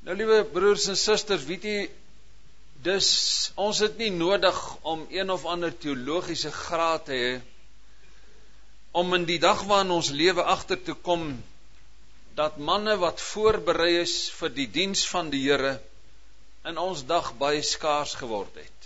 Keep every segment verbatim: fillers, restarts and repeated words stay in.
Nou, liewe broers en susters, weet jy, dus ons het nie nodig om een of ander theologiese graad te hê, om in die dag waarin ons lewe agter te kom, dat manne wat voorberei is vir die diens van die Here, in ons dag baie skaars geword het.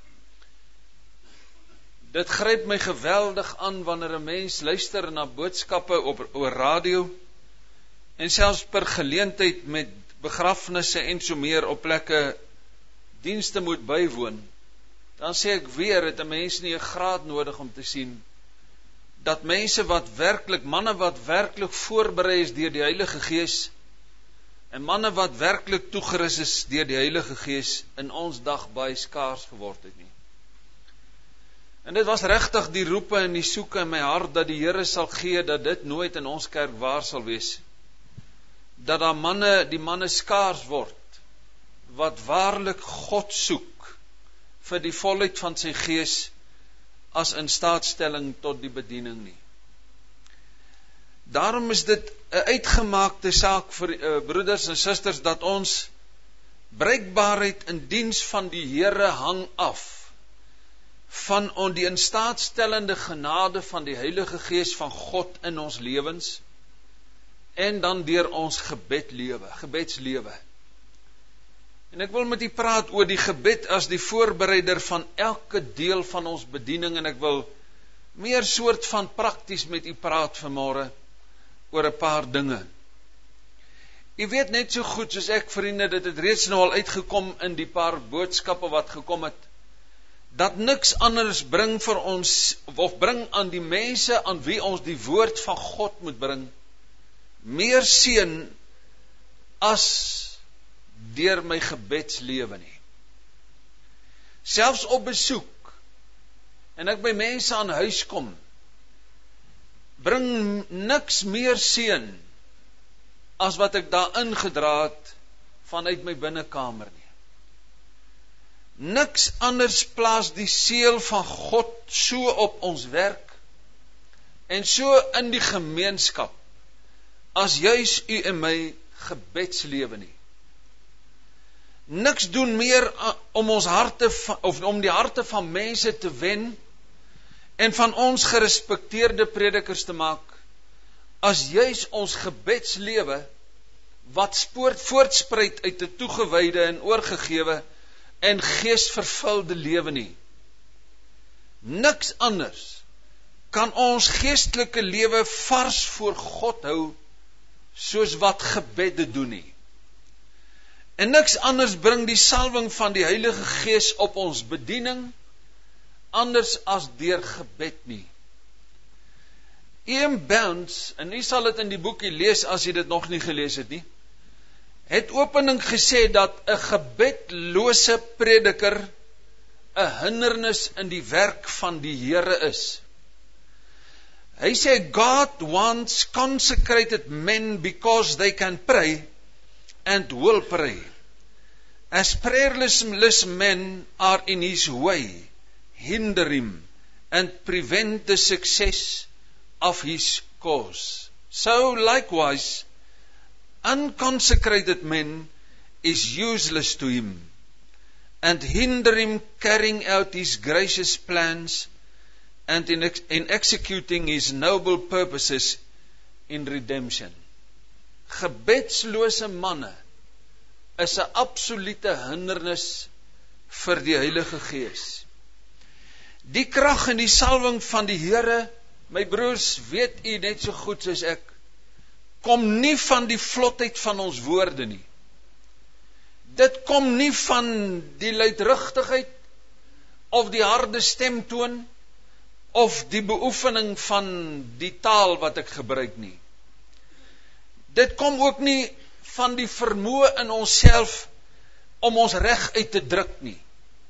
Dit gryp my geweldig aan wanneer 'n mens luister na boodskappe op oor radio, en selfs per geleentheid met begrafnisse en so meer op plekke dienste moet bywoon, dan sê ek weer, het 'n mens nie 'n graad nodig om te sien, dat mense wat werklik, manne wat werklik voorberei is deur die Heilige Gees, en manne wat werklik toegerus is deur die Heilige Gees, in ons dag baie skaars geword het nie. En dit was regtig die roepe en die soeke in my hart, dat die Here sal gee, dat dit nooit in ons kerk waar sal wees, dat daar manne, die manne skaars word, wat waarlik God soek, vir die volheid van sy Gees, as in staatstelling tot die bediening nie. Daarom is dit 'n uitgemaakte saak vir uh, broeders en susters, dat ons bruikbaarheid in diens van die Here hang af, van on die instaatstellende genade van die Heilige Gees van God in ons lewens, en dan deur ons gebedlewe, gebedslewe. En ek wil met u praat oor die gebed as die voorbereider van elke deel van ons bediening, en ek wil meer soort van prakties met u praat vanmôre oor 'n paar dinge. U weet net so goed soos ek, vriende, dit het reeds nou al uitgekom in die paar boodskappe wat gekom het, dat niks anders bring vir ons, of bring aan die mense aan wie ons die woord van God moet bring, meer seën as deur my gebedslewe nie. Selfs op besoek, en ek by mense aan huis kom, bring niks meer seën as wat ek daar ingedra het vanuit my binnekamer nie. Niks anders plaas die seël van God so op ons werk en so in die gemeenskap as juis u en my gebedslewe nie. Niks doen meer om ons harte of om die harte van mense te wen en van ons gerespekteerde predikers te maak as juis ons gebedslewe wat spoort voortspruit uit 'n toegewyde en oorgegewe en geesvervulde lewe nie. Niks anders kan ons geestelike lewe vars voor God hou soos wat gebed dit doen nie. En niks anders bring die salwing van die Heilige Gees op ons bediening anders as deur gebed nie. Ian Bounds, en u sal dit in die boekie lees as jy dit nog nie gelees het nie, het opening gesê dat 'n gebedlose prediker 'n hindernis in die werk van die Here is. Hy sê, God wants consecrated men because they can pray and will pray. As prayerless men are in his way, hinder him and prevent the success of his cause. So likewise, unconsecrated men is useless to him and hinder him carrying out his gracious plans and in, ex- in executing his noble purposes in redemption. Gebedslose manne is 'n absolute hindernis vir die Heilige Gees. Die krag en die salwing van die Here, my broers, weet u net so goed soos ek, kom nie van die vlotheid van ons woorde nie. Dit kom nie van die luidrugtigheid of die harde stemtoon of die beoefening van die taal wat ek gebruik nie. Dit kom ook nie van die vermoë in onsself om ons reg uit te druk nie.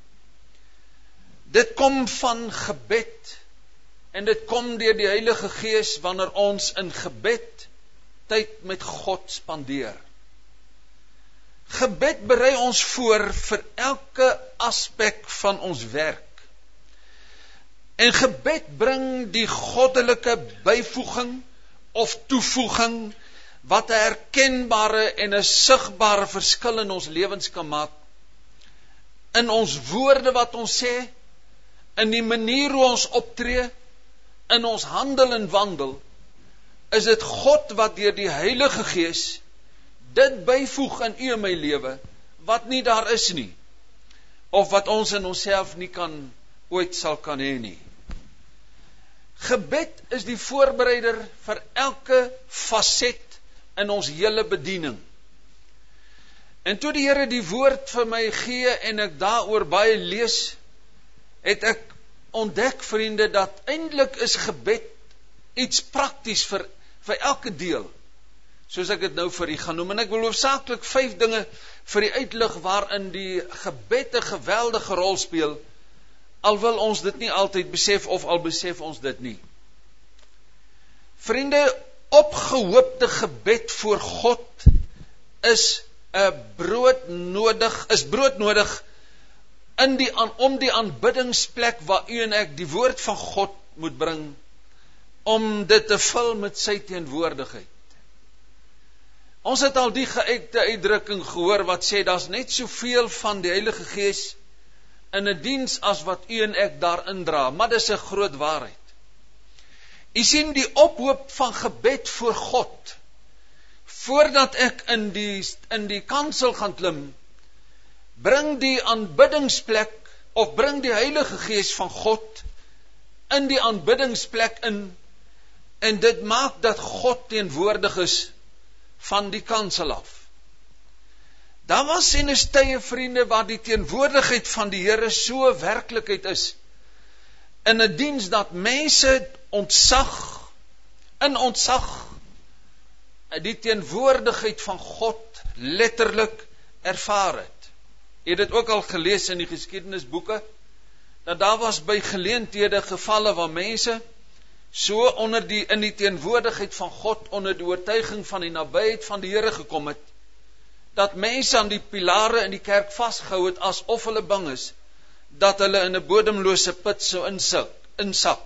Dit kom van gebed en dit kom deur die Heilige Gees wanneer ons in gebed tyd met God spandeer. Gebed berei ons voor vir elke aspek van ons werk. En gebed bring die goddelike byvoeging of toevoeging wat 'n herkenbare en 'n sigbare verskil in ons lewens kan maak, in ons woorde wat ons sê, in die manier hoe ons optree, in ons handel en wandel, is dit God wat deur die Heilige Gees dit byvoeg in u en my lewe, wat nie daar is nie, of wat ons in onsself nie kan, ooit sal kan hê nie. Gebed is die voorbereider vir elke faset in ons hele bediening. En toe die Here die woord vir my gee en ek daaroor baie lees, het ek ontdek, vriende, dat eintlik is gebed iets prakties vir, vir elke deel, soos ek dit nou vir u gaan noem. En ek wil hoofsaaklik vyf dinge vir u uitlig waarin die gebed 'n geweldige rol speel, al wil ons dit nie altyd besef, of al besef ons dit nie. Vriende, opgehoopte gebed voor God is 'n brood nodig, is brood nodig in die, om die aanbiddingsplek waar u en ek die woord van God moet bring, om dit te vul met sy teenwoordigheid. Ons het al die geuite uitdrukking gehoor wat sê, daar's net soveel van die Heilige Gees in 'n diens as wat u en ek daarin dra, maar dis 'n groot waarheid. U sien, die ophoop van gebed voor God, voordat ek in die, in die kansel gaan klim, bring die aanbiddingsplek, of bring die Heilige Gees van God in die aanbiddingsplek in, en dit maak dat God teenwoordig is van die kansel af. Daar was en is tye, vriende, waar die teenwoordigheid van die Here so werklikheid is, in 'n diens dat mense ontzag, in ontzag, die teenwoordigheid van God letterlik ervaar het. Jy het dit ook al gelees in die geskiedenisboeke, dat daar was by geleenthede gevalle waar mense so onder die, in die teenwoordigheid van God, onder die oortuiging van die nabyheid van die Here gekom het, dat mense aan die pilare in die kerk vasgehou het, asof hulle bang is, dat hulle in 'n bodemlose put sou insak.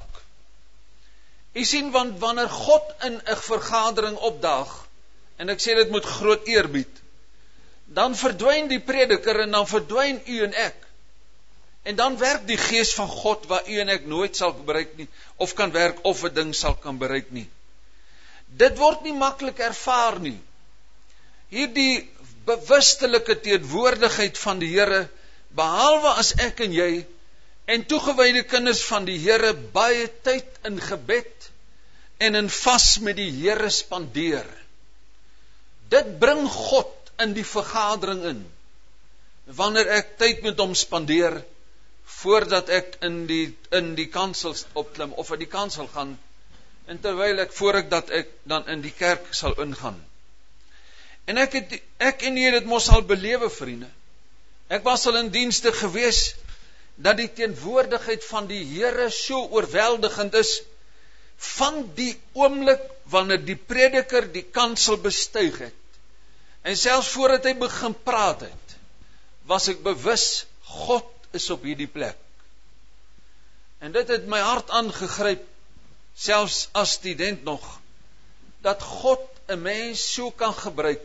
U sien, want wanneer God in 'n vergadering opdaag, en ek sê dit met groot eerbied, dan verdwyn die prediker en dan verdwyn u en ek. En dan werk die Gees van God waar u en ek nooit sal bereik nie, of kan werk of 'n ding sal kan bereik nie. Dit word nie maklik ervaar nie. Hierdie bewustelike teenwoordigheid van die Here, behalwe as ek en jy en toegewyde kinders van die Here baie tyd in gebed en in vas met die Here spandeer. Dit bring God in die vergadering in, wanneer ek tyd met hom spandeer, voordat ek in die, in die kansel opklim, of in die kansel gaan, en terwyl ek, voor ek dat ek dan in die kerk sal ingaan. En ek het, ek en jy dit mos al belewe, vriende. Ek was al in dienste gewees, dat die teenwoordigheid van die Here so oorweldigend is, van die oomblik, wanneer die prediker die kansel bestuig het, en selfs voordat hy begin praat het, was ek bewus, God is op hierdie plek. En dit het my hart aangegryp, selfs as student nog, dat God 'n mens so kan gebruik.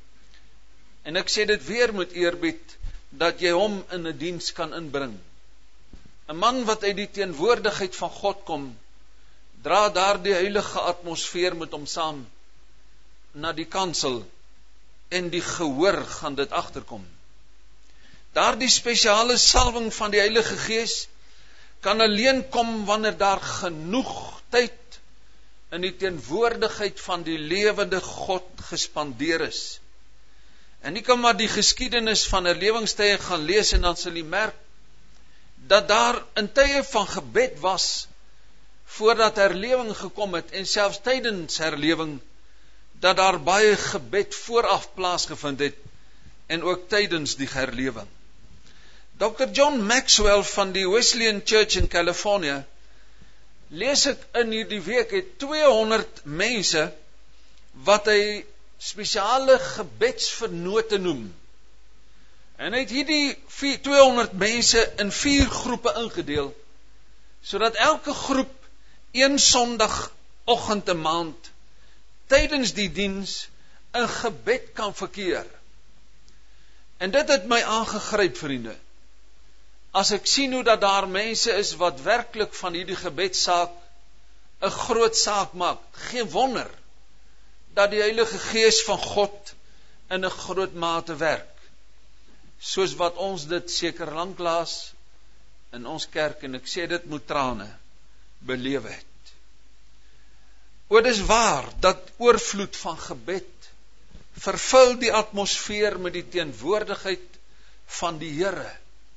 En ek sê dit weer met eerbied, dat jy hom in 'n diens kan inbring. 'n Man wat uit die teenwoordigheid van God kom, dra daar die heilige atmosfeer met hom saam na die kansel, en die gehoor gaan dit agterkom. Daar die spesiale salwing van die Heilige Gees kan alleen kom wanneer daar genoeg tyd in die teenwoordigheid van die lewende God gespandeer is. En jy kan maar die geskiedenis van herlewingstye gaan lees, en dan sal jy merk dat daar in tye van gebed was, voordat herlewing gekom het, en selfs tydens herlewing, dat daar baie gebed vooraf plaasgevind het, en ook tydens die herlewing. dokter John Maxwell van die Wesleyan Church in California, lees ek in hierdie week, het tweehonderd mense, wat hy spesiale gebedsvernote noem. En hy het hierdie tweehonderd mense in vier groepe ingedeel, sodat elke groep een Sondagoggend 'n maand, tydens die diens, in gebed kan verkeer. En dit het my aangegryp, vriende. As ek sien hoe dat daar mense is wat werklik van hierdie gebedssaak 'n groot saak maak, geen wonder dat die Heilige Gees van God in 'n groot mate werk. Soos wat ons dit seker lanklaas in ons kerk, en ek sê dit met trane, beleef het. O, dis waar dat oorvloed van gebed vervul die atmosfeer met die teenwoordigheid van die Here.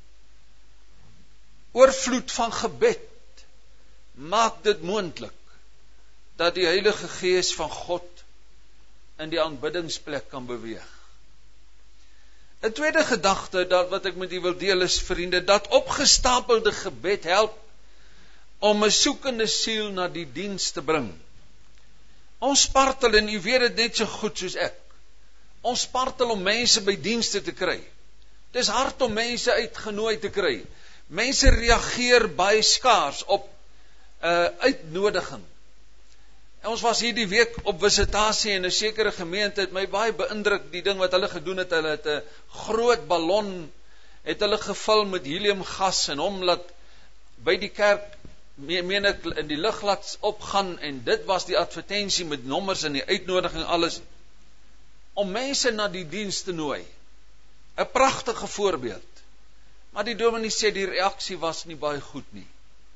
Oorvloed van gebed maak dit moontlik dat die Heilige Gees van God in die aanbiddingsplek kan beweeg. 'n Tweede gedagte dat wat ek met u wil deel is, vriende, dat opgestapelde gebed help om 'n soekende siel na die diens te bring. Ons spartel, en u weet dit net so goed soos ek. Ons spartel om mense by dienste te kry. Dis hard om mense uitgenooi te kry. Mense reageer baie skaars op 'n uh, uitnodiging. En ons was hierdie week op visitasie in 'n sekere gemeente, het my baie beïndruk die ding wat hulle gedoen het. Hulle het 'n groot ballon het hulle gevul met heliumgas en hom laat by die kerk, meen ek, in die lug laat opgaan, en dit was die advertensie met nommers en die uitnodiging alles, om mense na die diens te nooi. 'n Pragtige voorbeeld. Maar die dominee sê die reaksie was nie baie goed nie.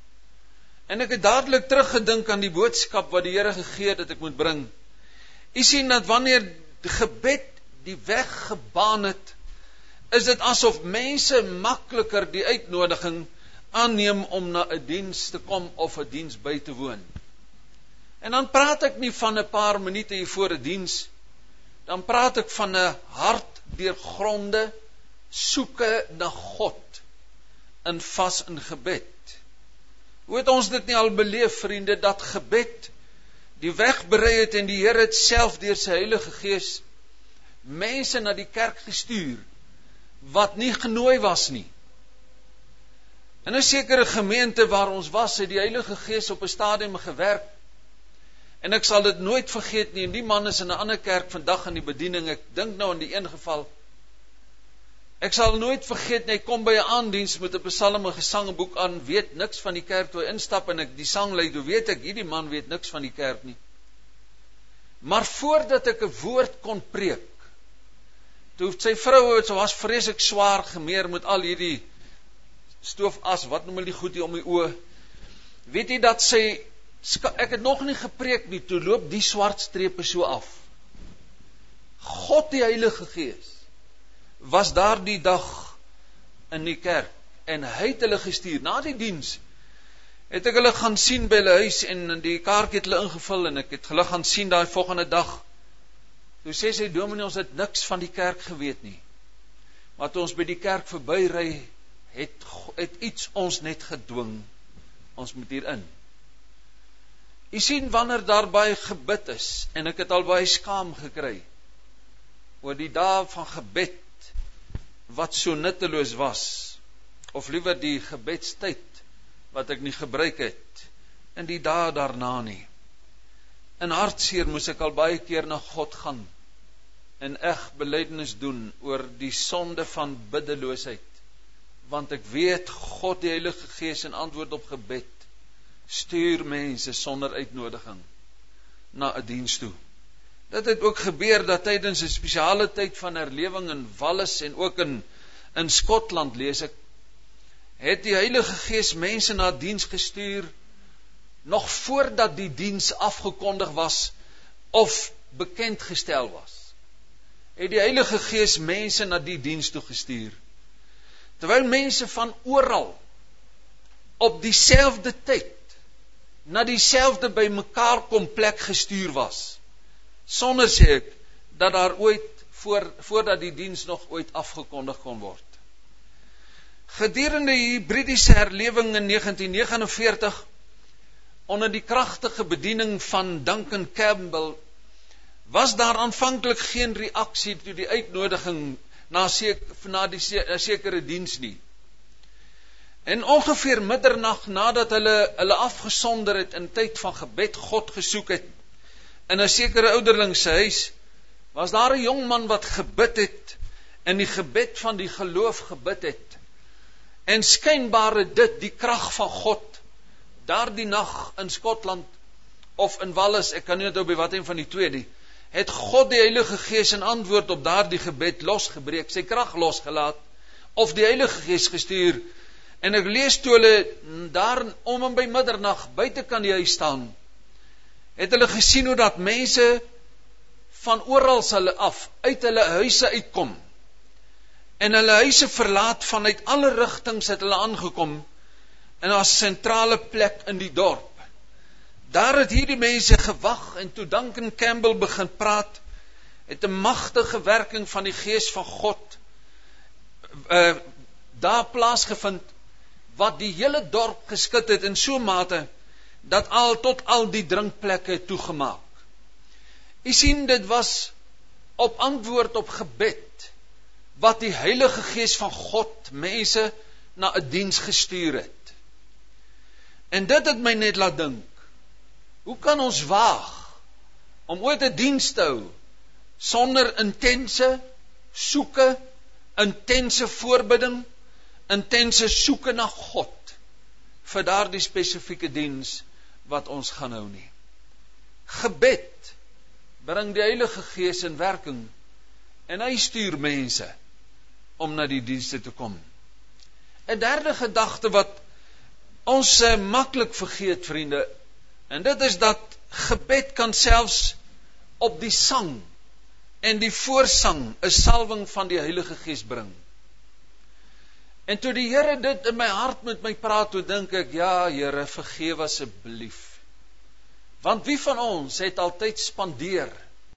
En ek het dadelik teruggedink aan die boodskap wat die Here gegee het dat ek moet bring. U sien dat wanneer die gebed die weg gebaan het, is dit asof mense makliker die uitnodiging aanneem om na 'n diens te kom of 'n diens by te woon. En dan praat ek nie van 'n paar minute hier voor 'n diens, dan praat ek van 'n hartdeurgronde soeke na God in vas in gebed. Hoe het ons dit nie al beleef, vriende, dat gebed die weg berei het en die Here het self deur sy Heilige Gees mense na die kerk gestuur wat nie genooi was nie. In 'n sekere gemeente waar ons was, het die Heilige Gees op 'n stadium gewerk. En ek sal dit nooit vergeet nie, en die man is in 'n ander kerk vandag in die bediening. Ek dink nou aan die een geval. Ek sal nooit vergeet nie, hy kom by 'n aandiens met 'n psalm en gesangboek aan, weet niks van die kerk, toe hy instap en ek die sang lei, toe weet ek, hierdie man weet niks van die kerk nie. Maar voordat ek 'n woord kon preek, toe sy vrou, so was vreeslik swaar gemeer met al hierdie stoofas, wat noem hulle die goed hier om die oë, weet jy dat sy, ek het nog nie gepreek nie, toe loop die swart strepe so af. God die Heilige Gees was daar die dag in die kerk, en hy het hulle gestuur, na die diens, het ek hulle gaan sien by hulle huis, en die kaartjie het hulle ingevul, en ek het hulle gaan sien daai volgende dag. Toe sê sy, dominee, ons het niks van die kerk geweet nie, maar toe ons by die kerk verbyry, het, het iets ons net gedwing, ons moet hierin. Jy sien, wanneer daar baie gebid is, en ek het al baie skaam gekry, oor die dae van gebed, wat so nutteloos was, of liewer die gebedstyd, wat ek nie gebruik het, in die dae daarna nie. In hartseer moes ek al baie keer na God gaan, en eg belydenis doen, oor die sonde van biddeloosheid, want ek weet, God die Heilige Gees in antwoord op gebed, stuur mense sonder uitnodiging, na 'n diens toe. Dit het ook gebeur dat tydens 'n spesiale tyd van herlewing in Wallis en ook in, in Skotland, lees ek, het die Heilige Gees mense na diens gestuur, nog voordat die diens afgekondig was, of bekend gestel was. Het die Heilige Gees mense na die diens toe gestuur. Terwyl mense van oral, op dieselfde tyd, na dieselfde by mekaar komplek gestuur was, sonder sê ek, dat daar ooit, voor, voordat die diens nog ooit afgekondig kon word. Gedurende die Britse herlewing in negentien vyf nege veertig, onder die kragtige bediening van Duncan Campbell, was daar aanvanklik geen reaksie toe die uitnodiging na, sek, na die sekere diens nie. En ongeveer middernag nadat hulle, hulle afgesonder het in tyd van gebed, God gesoek het, in 'n sekere ouderling se huis, was daar 'n jong man wat gebid het, in die gebed van die geloof gebid het, en skynbaar het dit die krag van God, daardie nag in Skotland, of in Wallis, ek kan nie onthou by wat een van die twee nie, het God die Heilige Gees in antwoord op daardie gebed losgebreek, sy krag losgelaat, of die Heilige Gees gestuur, en ek lees toe hulle daar om en by middernag buite kan die huis staan, het hulle gesien hoe dat mense van oral hulle af, uit hulle huise uitkom, en hulle huise verlaat vanuit alle rigtings het hulle aangekom, en as sentrale plek in die dorp. Daar het hierdie mense gewag, en toe Duncan Campbell begin praat, het 'n magtige werking van die Gees van God uh, daar plaasgevind, wat die hele dorp geskit het in so mate, dat al tot al die drinkplekke toegemaak. U sien, dit was op antwoord op gebed, wat die Heilige Gees van God mense na 'n diens gestuur het. En dit het my net laat dink, hoe kan ons waag om ooit 'n diens te hou sonder intense soeke, intense voorbidding, intense soeke na God vir daardie spesifieke diens wat ons gaan hou nie. Gebed bring die Heilige Gees in werking, en hy stuur mense om na die dienste te kom. 'n Derde gedagte wat ons uh, maklik vergeet, vriende, en dit is dat gebed kan selfs op die sang en die voorsang 'n salwing van die Heilige Gees bring. En toe die Here dit in my hart met my praat, toe dink ek, ja Here, vergewe asseblief. Want wie van ons het altyd spandeer